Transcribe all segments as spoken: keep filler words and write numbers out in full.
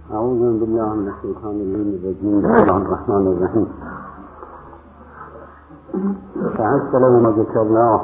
أعوذ بالله من الشيطان الرجيم. بسم الله الرحمن الرحيم. فحسن ما ذكرناه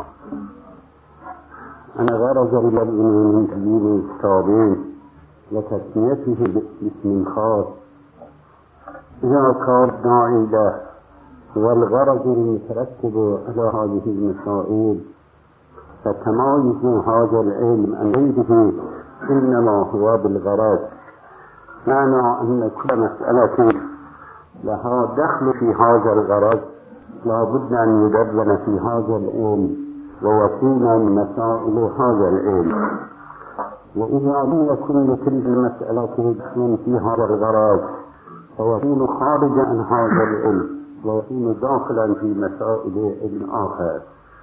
أن غرض إلى الإيمان من تبيين الكتابين وتسميته باسم خاص إذا كان داعي له، والغرض المترتب على هذه المسائل فتمايز هذا العلم عن غيره إنما هو بالغرض، معنى أن كل مسألة لها دخل في هذا الغرض لا بد أن يدرن في هذا العلم ويكون من مسائل هذا العلم. وإذا لم يكن لكل المسألة دخل في هذا الغرض فيكون خارجا عن هذا العلم ويكون داخلا في مسائل علم آخر.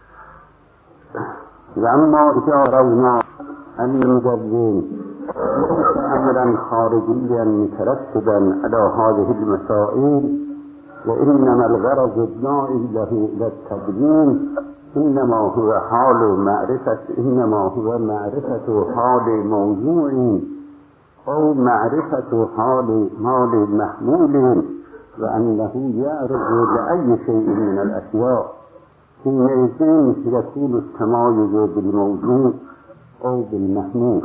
وأما إذا رونا أن المدرين ليس أمرا خارجيا مترتبا على هذه المسائل، وإنما الغرض الداعي له إلى التبيين إنما هو حال معرفة إنما هو معرفة حال موضوع أو معرفة حال مال محمول، وأنه يعرض لأي شيء من الأشياء حينئذ يكون التمايز بالموضوع أو بالمحمول.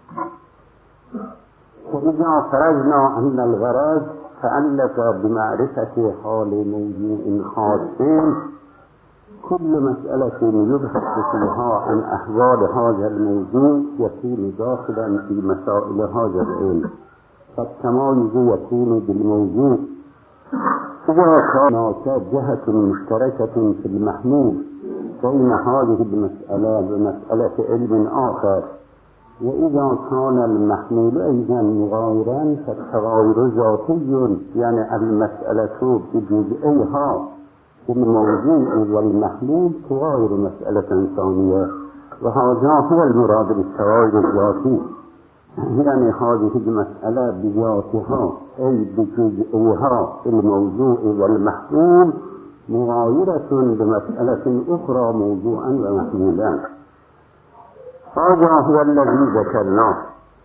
وإذا فرضنا أن الغرض تعلق بمعرفة حال موضوع خاص، كل مسألة يبحث فيها عن أحوال هذا الموضوع يكون داخلا في مسائل هذا العلم، فالتمايز يكون بالموضوع. إذا كان هناك جهة مشتركة في المحمول بين هذه المسألة ومسألة علم آخر، وإذا كان المحمول أيضا مغايرا فالتغاير ذاتي، يعني المسألة بجزئيها الموضوع والمحمول تغاير مسألة ثانية، وهذا هو المراد بالتغاير الذاتي، يعني هذه المسألة بذاتها أي بجزئيها الموضوع والمحمول مغايرة بمسألة أخرى موضوعا ومحمولا. هذا هو الذي ذكرناه،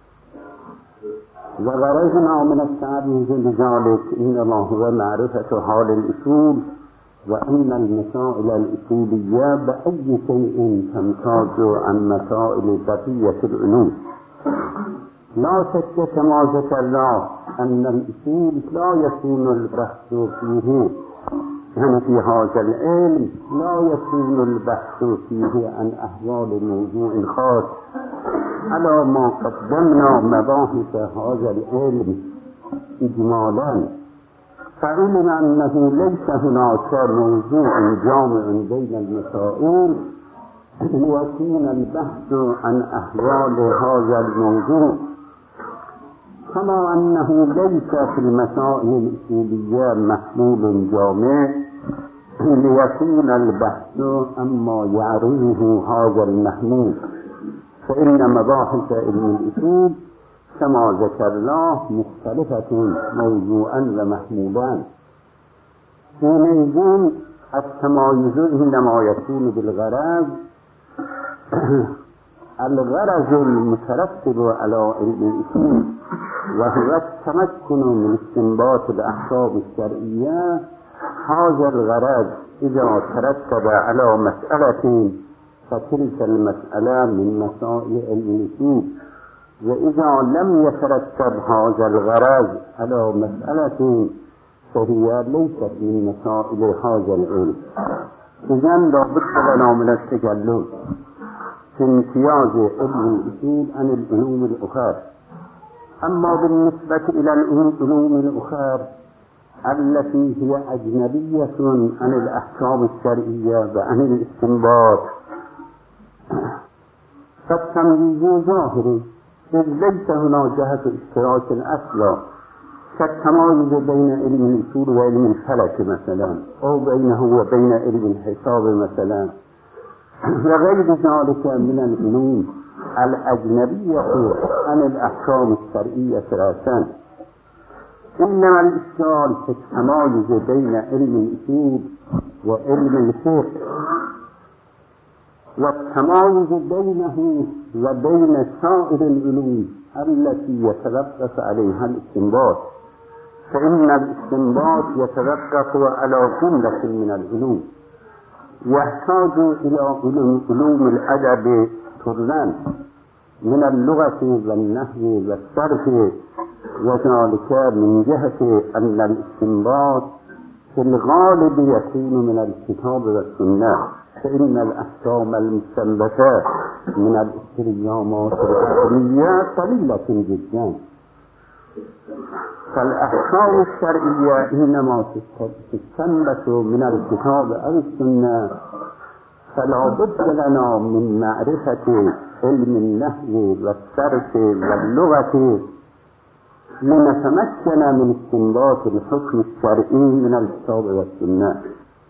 وغرضنا من التعريف لذلك إنما هو معرفة حال الأصول، وأن المسائل الأصولية بأي شيء تمتاز عن مسائل بقية العلوم. لا شك كما ذكرنا أن الأصول لا يكون البحث فيه، يعني في هذا العلم لا يكون البحث فيه عن أحوال موضوع خاص على ما قدمنا مباحث هذا العلم إجمالا، فعلم أنه ليس هناك موضوع جامع بين المسائل ليكون البحث عن أحوال هذا الموضوع، كما أنه ليس في المسائل الأصولية محمول جامع ليكون البحث عما يعرضه هذا المحمول، فإن مباحث علم الأصول كما ذكرناه مختلفة موضوعا ومحمولا. حينئذ التمايز إنما يكون بالغرض، الغرض المترتب على علم الأصول وهو التمكن من استنباط الأحكام الشرعية. هذا الغرض إذا ترتب على مسألة فتلك المسألة من مسائل علم الأصول، وإذا لم يترتب هذا الغرض على مسألة فهي ليست من مسائل هذا العلم. إذن لا بد لنا من التجلد في امتياز علم الأصول عن العلوم الأخرى. أما بالنسبة إلى العلوم الأخرى التي هي أجنبية عن الأحكام الشرعية وعن الاستنباط فالتمييز ظاهر، إذ ليس هنا جهة اشتراك الأصل كالتمايز بين علم الأصول وعلم الفلك مثلا، أو بينه وبين علم الحساب مثلا، وغير ذلك من العلوم الأجنبية عن الأحكام الشرعية رأسا. إنما الإشكال في التمايز بين علم الأصول وعلم الفقه، والتمایز بينه وبين سائر العلوم التي يتوقف عليها الاستنباط، فإن الاستنباط يتوقف على جملة من العلوم، يحتاج إلى علوم الأدب كلا من اللغة والنحو والصرف، وذلك من جهة أن الاستنباط في الغالب يكون من الكتاب والسنة، فإن الأحكام المستنبطة من الاستريامات العقلية قليلة جدا، فالأحكام الشرعية إنما تستنبط من الكتاب أو السنة، فلا بد لنا من معرفة علم النحو والصرف واللغة لنتمكن من استنباط الحكم الشرعي من الكتاب والسنة.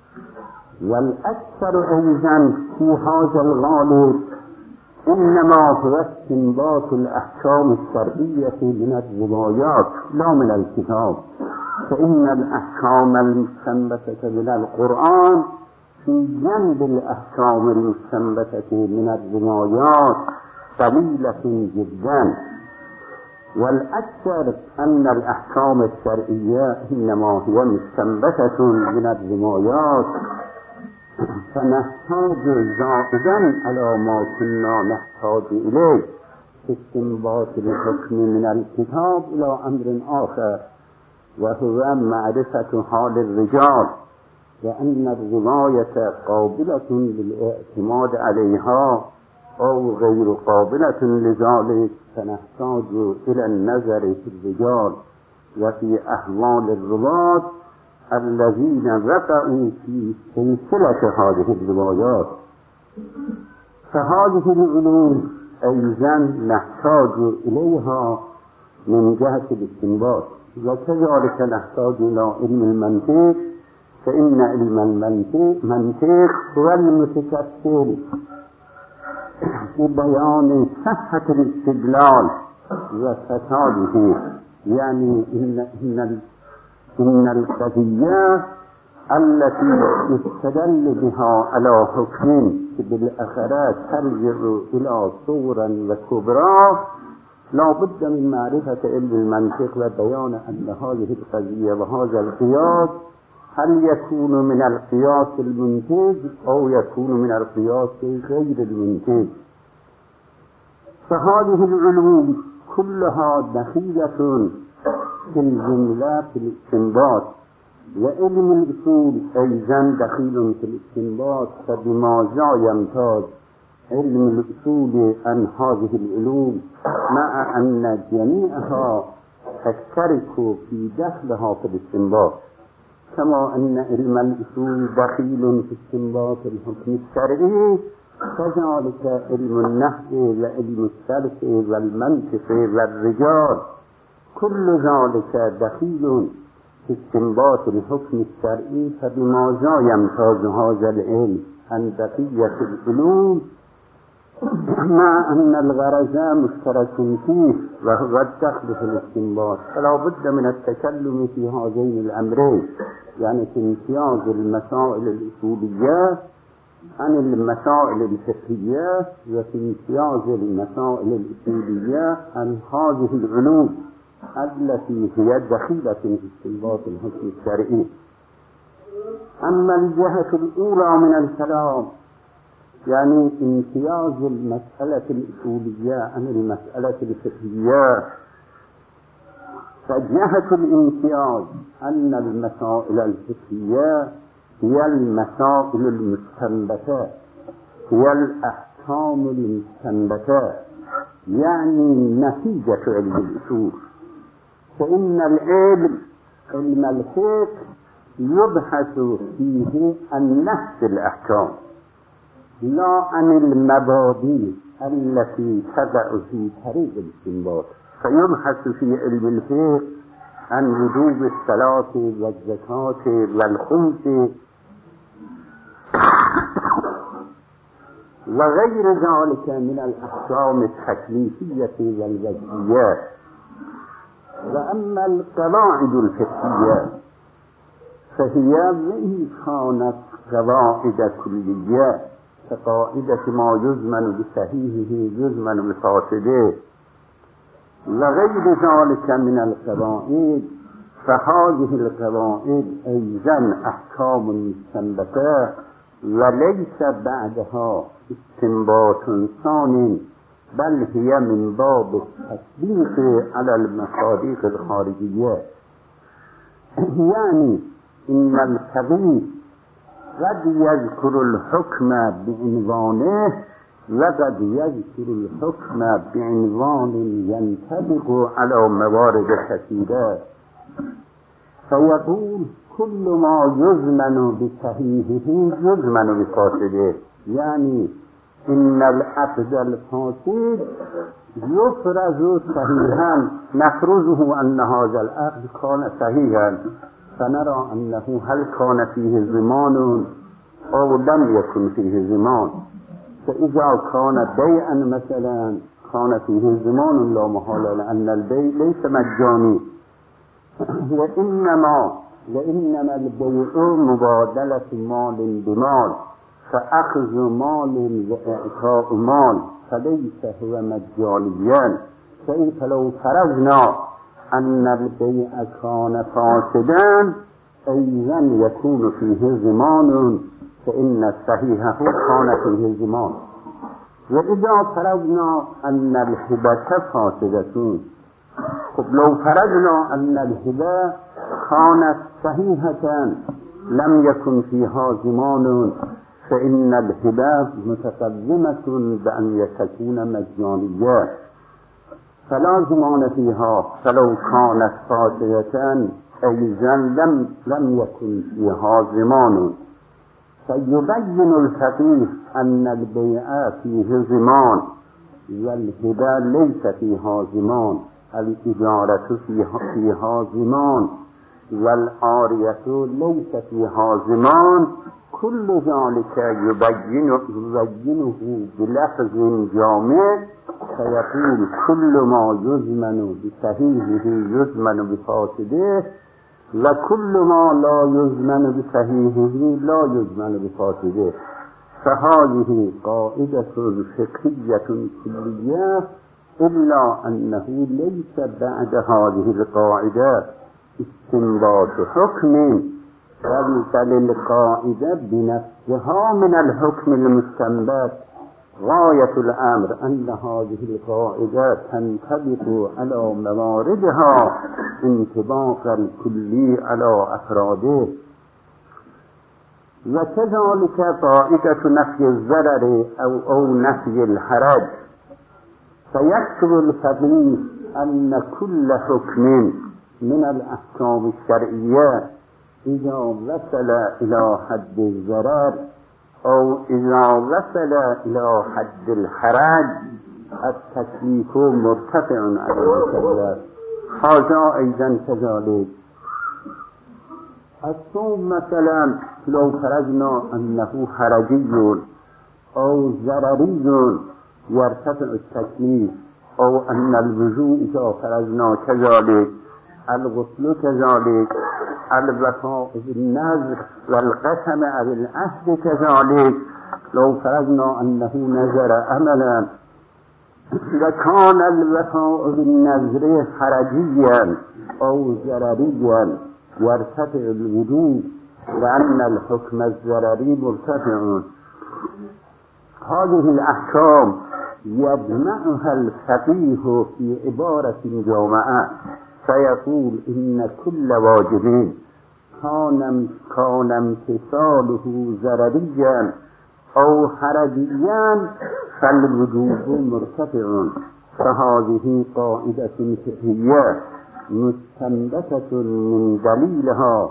والأكثر أيضا في هذا الغالب إنما هو استنباط الأحكام الشرعية من الروايات لا من الكتاب، فإن الأحكام المستنبطة من القرآن في جنب الأحكام المستنبطة من الروايات قليلة جدا، والأكثر أن الأحكام الشرعية إنما هي مستنبطة من الروايات، فنحتاج زائدا على ما كنا نحتاج إليه في استنباط الحكم من الكتاب إلى أمر آخر، وهو معرفة حال الرجال، وأن الرواية قابلة للاعتماد عليها أو غير قابلة لذلك، فنحتاج إلى النظر في الرجال وفي أحوال الرواة الذين وقعوا في سلسلة هذه الروايات. فهذه العلوم أيضا نحتاج إليها من جهة الاستنباط، وكذلك نحتاج إلى علم المنطق، فإن علم المنطق هو المتكفل ببيان صحة الاستدلال وفساده، يعني إن إن إن القضية التي يستدل بها على حكم بالآخرة ترجع إلى صورا وكبرى، لا بد من معرفة علم المنطق وبيان أن هذه القضية وهذا القياس هل يكون من القياس المنتج أو يكون من القياس غير المنتج. فهذه العلوم كلها دخيلة في الجملة في الاستنباط، وعلم الأصول أيضا دخيل في الاستنباط، فبماذا يمتاز علم الأصول عن هذه العلوم مع أن جميعها تشترك في دخلها في الاستنباط، كما أن علم الأصول دخيل في استنباط الحكم الشرعي، كذلك علم النحو وعلم الصرف والمنطق والرجال كل ذلك دخيل في استنباط الحكم الشرعي، فبماذا يمتاز هذا العلم عن بقية العلوم مع أن الغرض مشترك فيه وهو الدخل في الاستنباط؟ فلا بد من التكلم في هذين الأمرين، يعني في امتياز المسائل الأصولية عن المسائل الفقهية، وفي امتياز المسائل الأصولية عن هذه العلوم التي هي دخيلة في استنباط الحكم الشرعي. أما الجهة الأولى من الكلام يعني امتياز المسألة الأصولية عن المسألة الفقهية، فجهة الامتياز أن المسائل الفقهية هي المسائل المستنبطة، هي الأحكام المستنبطة، يعني نتيجة علم الأصول. فإن العلم علم الفقه يبحث فيه عن نفس الأحكام لا عن المبادئ التي تقع في طريق الاستنباط، فيبحث في علم الفقه عن وجوب الصلاة والزكاة والخمس وغير ذلك من الأحكام التكليفية والوجهية. وأما القواعد الفقهية فهي وإن كانت قواعد كلية كقاعدة ما يزمن بصحيحه يزمن بفاسده وغير ذلك من القواعد، فهذه القواعد أيضا أحكام مستنبطة وليس بعدها استنباط ثاني، بل هي من باب التطبيق على المصادق الخارجية. يعني إن الفقيه قد يذكر الحكم بعنوانه وقد يذكر الحكم بعنوان ينطبق على موارد كثيرة، فيقول كل ما يزمن بصحيحه يزمن بفاسده، يعني إن العقد الفاسد يفرز صحيحا، نفرزه أن هذا العقد كان صحيحا، فنرى أنه هل كان فيه زمان أو لم يكن فيه زمان. فإذا كان بيعا مثلا كان فيه زمان لا محالة، لأن البيع ليس مجاني، وإنما وإنما البيع مبادلة مال بمال، فأخذ مال وإعطاء مال، فليس هو مجانيا. كيف لو فرضنا أن البيع كان فاسدا أيضا يكون فيه زمان، فإن الصحيح كان فيه زمان. وإذا فرضنا أن الهبة فاسدة، خب لو فرضنا أن الهبة كانت صحيحة لم يكن فيها زمان، فإن الهبة متقدمة بأن تكون مجانية فلا زمان فيها، فلو كانت فاسدة أيضا لم لم يكن فيها زمان. فيبين الفقيه أن البيع فيه زمان والهبة ليس فيها زمان، الإجارة فيها, فيها زمان والعارية ليس فيها زمان. كل ذلك يبينه, يبينه بلفظ جامع، فيقول كل ما يزمن بصحيحه يزمن بفاسده، وكل ما لا يزمن بصحيحه لا يزمن بفاسده. فهذه قاعدة فقهية كلية، إلا أنه ليس بعد هذه القاعدة استنباط حكم، بل القاعدة بنفسها من الحكم المستنبط. غاية الأمر أن هذه القاعدة تنطبق على مواردها انطباق الكلي على أفراده. وكذلك قاعدة نفي الضرر أو, أو نفي الحرج. فيكتب الفقيه أن كل حكم من الأحكام الشرعية إذا وصل إلى حد الضرر أو إذا وصل إلى حد الحرج التكليف مرتفع على المكلف. هذا أيضا كذلك. الصوم مثلا لو فرضنا أنه حرجي أو ضرري يرتفع التكليف، أو أن الوضوء إذا فرضنا كذلك، الغسل كذلك، الوفاء بالنذر والقسم أو العهد كذلك. لو فرضنا أنه نذر عملا وكان الوفاء بالنذر حرجيا أو ضرريا يرتفع الوضوء، لأن الحكم الضرري مرتفع. هذه الأحكام يجمعها الفقيه في عبارة جامعة، فيقول إن كل واجب كان كان امتثاله ضرريا أو حرجيا فالوجوب مرتفع. فهذه قاعدة فقهية مستنبتة من دليلها،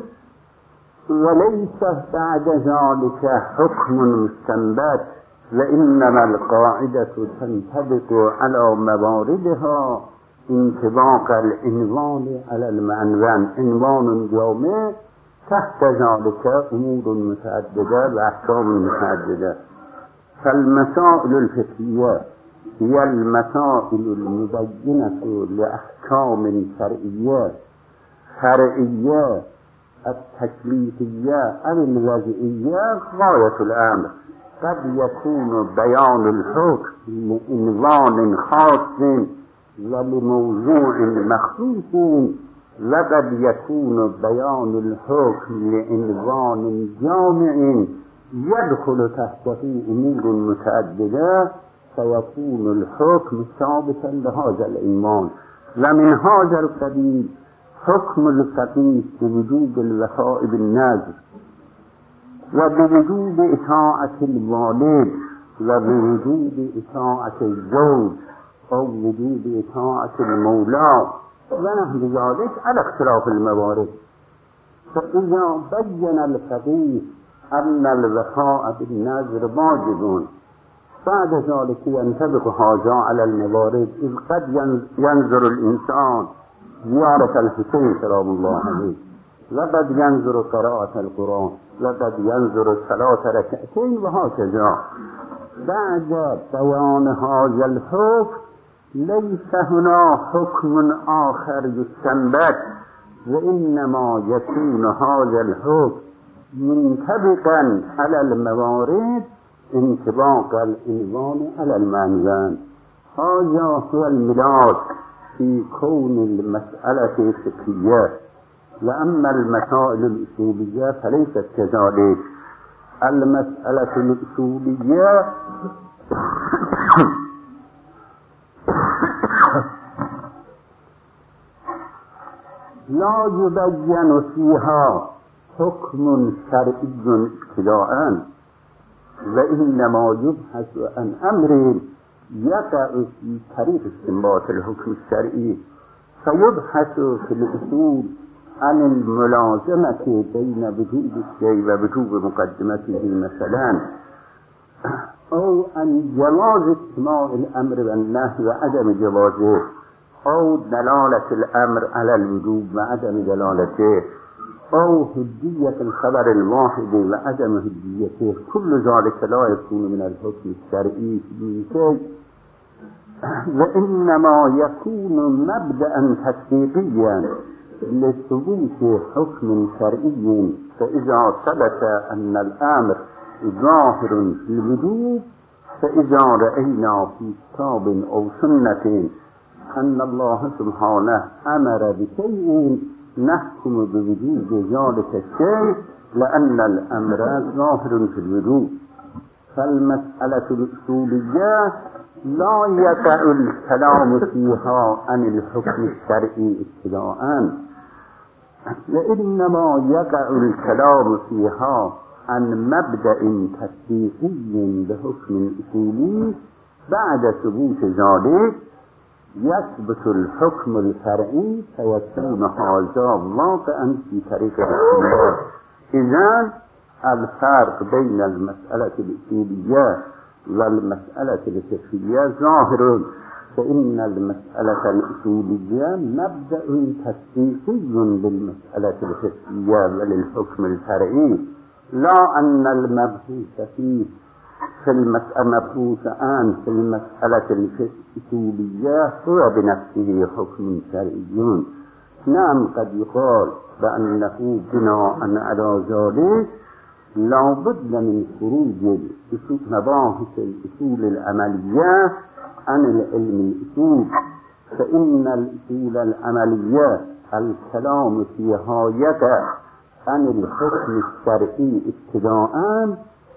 وليس بعد ذلك حكم مستنبت، وإنما القاعدة تنطبق على مواردها انطباق العنوان على المعنوان. عنوان جامع تحت ذلك أمور متعددة وأحكام متعددة. فالمسائل الفقهية هي المسائل المبينة لأحكام شرعية فرعية التكليفية أو الوضعية غاية الأمر. قد يكون بيان الحكم لعنوان خاص ولموضوع مخصوص وقد يكون بيان الحكم لعنوان جامع يدخل تحته أمور متعددة فيكون الحكم ثابتا لهذا العنوان. ومن هذا القبيل حكم الفقيه بوجوب الوفاء بالنذر وبوجوب اطاعة الوالد وبوجوب اطاعة الزوج أو وجوب اطاعة المولى ونحو ذلك على اختلاف الموارد. فإذا بين الفقيه أن الوفاء بالنذر واجب بعد ذلك ينطبق هذا على الموارد، إذ قد ينظر الإنسان زيارة الحسين سلام الله عليه وقد ينظر قراءة القرآن وقد ينظر الصلاة ركعتين وهكذا. بعد بيان هذا الحكم ليس هنا حكم آخر يستنبط، وإنما يكون هذا الحكم منطبقا على الموارد انطباق العنوان على المعنوان. هذا هو الملاك في كون المسألة فقهية. وأما المسائل الأصولية فليست كذلك. المسألة الأصولية لا يبين فيها حكم شرعي ابتداء، وإنما يبحث عن أمر يقع في طريق استنباط الحكم الشرعي، فيبحث في الأصول عن الملازمة بين وجوب الشيء ووجوب مقدمته مثلا، أو عن جواز اجتماع الأمر والنهي وعدم جوازه، أو دلالة الأمر على الوجوب وعدم دلالته، أو هدية الخبر الواحد وعدم هديته. كل ذلك لا يكون من الحكم الشرعي في شيء، وإنما يكون مبدأ تطبيقيا لثبوت حكم شرعي. فإذا ثبت أن الأمر ظاهر في الوجوب، فإذا رأينا في كتاب أو سنة أن الله سبحانه أمر بشيء نحكم بوجوب ذلك الشيء لأن الأمر ظاهر في الوجوب. فالمسألة الأصولية لا يقع الكلام فيها عن الحكم الشرعي ابتداء، وإنما يقع الكلام فيها عن مبدأ تطبيقي بحكم أصولي. بعد ثبوت ذلك يثبت الحكم الفرعي فيكون هذا واقعا في طريق الاستنباط. إذن الفرق بين المسألة الأصولية والمسألة الفقهية ظاهر، فإن المسألة الأصولية مبدأ تطبيقي للمسألة الفقهية وللحكم الفرعي، لا أن المبحوث فيه في المسألة مبحوث عن في المسألة الأصولية هو بنفسه حكم شرعي. نعم قد يقال بأنه بناء على ذلك لا بد من خروج مباحث الأصول العملية عن العلم الأصول، فإن الأصول العملية الكلام فيها يقع عن الحكم الشرعي ابتداء،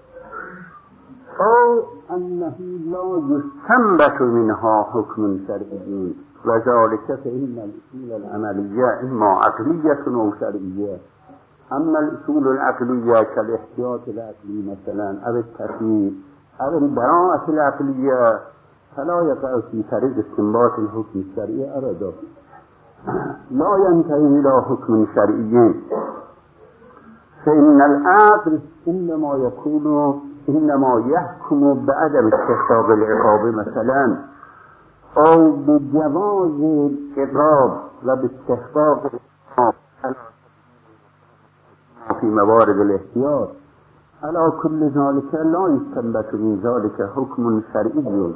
أو أنه لا يستنبط منها حكم شرعي، وذلك فإن الأصول العملية إما عقلية أو شرعية. أما الأصول العقلية كالاحتياط العقلي مثلا أو الترتيب أو البراءة العقلية فلا يقع في طريق استنباط الحكم الشرعي أبدا، لا ينتهي إلى حكم شرعي. فإن العقل إنما يكون إنما يحكم بعدم استحقاق العقاب مثلا، أو بجواز العقاب وباستحقاق العقاب في موارد الاحتياط. على كل ذلك لا يستنبط من ذلك حكم شرعي.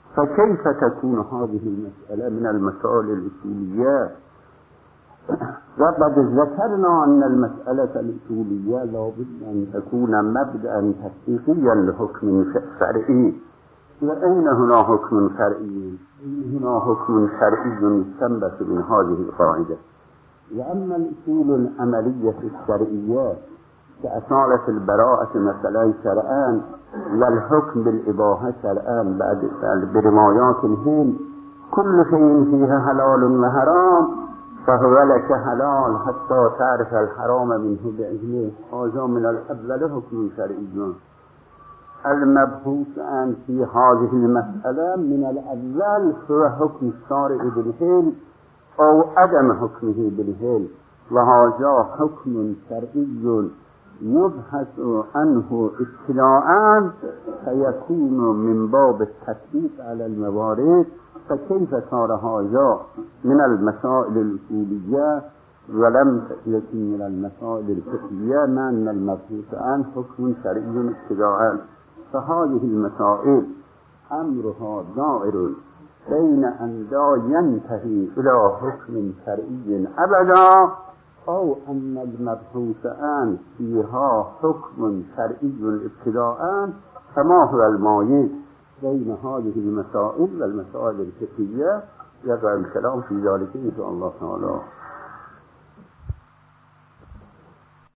فكيف تكون هذه المسألة من المسائل الأصولية؟ وقد ذكرنا أن المسألة الأصولية لابد أن تكون مبدأ تطبيقيا لحكم شرعي. وأين هنا حكم شرعي؟ هنا حكم شرعي يستنبط من هذه القاعدة. وأما الأصول العملية الشرعية كأصالة البراءة مثلا شرعا والحكم بالإباحة شرعا بعد بروايات الهند كل شيء فيها حلال وحرام فهو لك حلال حتى تعرف الحرام منه بإذنه. هذا من الأول حكم شرعي. المبحوث عن في هذه المسألة من الأول هو حكم الشارع بالحل أو عدم حكمه بالحل، وهذا حكم شرعي يبحث عنه اطلاعا فيكون من باب التثبيت على الموارد. فكيف صار هذا من المسائل الأصولية ولم يكن من المسائل الفقهية مع أن المبحوث عن حكم شرعي ابتداءً؟ فهذه المسائل أمرها دائر بين أن لا ينتهي إلى حكم شرعي أبدا أو أن المبحوث عن فيها حكم شرعي ابتداءً. فما هو المايز بين هذه المسائل والمسائل الفقهية؟ يقع الكلام في ذلك إن شاء الله تعالى.